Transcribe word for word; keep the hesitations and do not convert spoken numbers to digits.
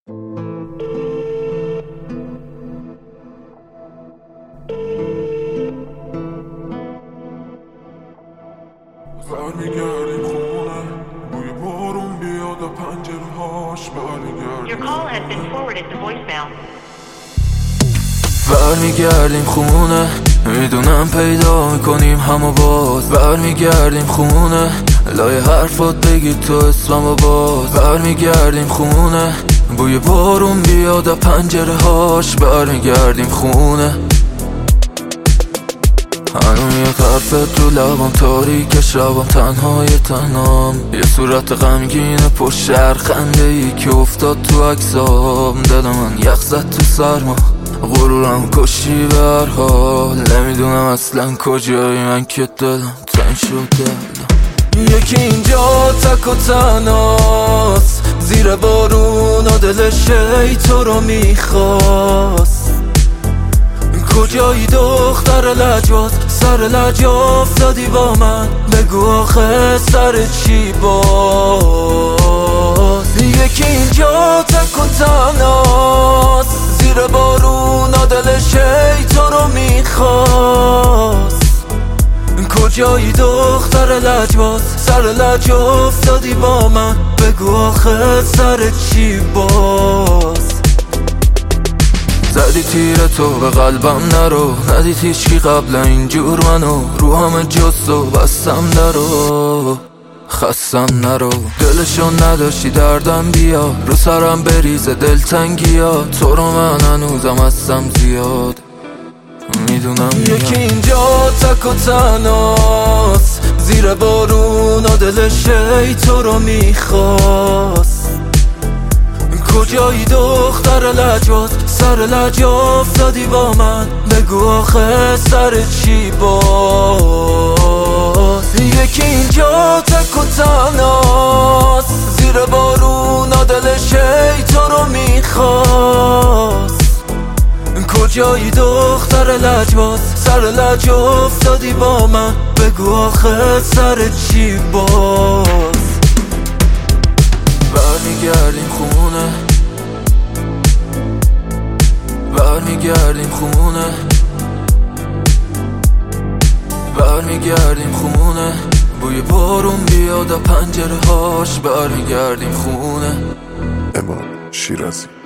برمیگردیم خونه بوی بارون بیاد و پنجره هاش برمیگردیم. Your call has been forwarded to voicemail. برمیگردیم خونه، میدونم پیدا میکنیم همو باز. برمیگردیم خونه، لای حرفات بگی تو اسمم باز. برمیگردیم خونه، بوی بارون بیاد و پنجره هاش برمیگردیم خونه. هنو میاد حرفت تو لبام، تاریک شبام، تنهای تنام. یه صورت غمگین پشت شهر، خنده ای که افتاد تو عکسام. دل من یخ زد تو سرما، غرورم کشی به هر حال. نمیدونم اصلا کجایی من که دلم تنگ شد. دلم یکی اینجا تک و تنهاست، زیر بارون و دل شی تو رو میخواست. کجایی دختر لجباز، سر لج افتادی با من، بگو آخه سر چی باز. یکی اینجا تک و تنهاست، زیر بارون و دل شی تو رو میخواست. کجایی دختر لجباز، سر لج افتادی با من، بگو آخه سر چی باز. زدی تیر تو به قلبم نرو، ندید هیچکی قبل اینجور منو. رو همه جست و بستم درو، خستم نرو. دلشون نداشتی دردم بیا، رو سرم بریزه دلتنگی ها. تو رو من هنوزم هستم زیاد، میدونم. یکی اینجا تک و تنهاست، زیر بارون و دل شی تو رو میخواست. کجایی دختر لجباز، سر لج افتادی با من، بگو آخه سر چی باز. یکی اینجا تک و تنهاست، زیر بارون و دل شی تو رو میخواست. کجایی دختر لجباز، سر لج افتادی با من، بگو آخه سر چی باز. برمیگردیم خونه، برمیگردیم خونه، برمیگردیم خونه. بوی بارون بیاد و پنجره هاش برمیگردیم خونه. امان شیرازی.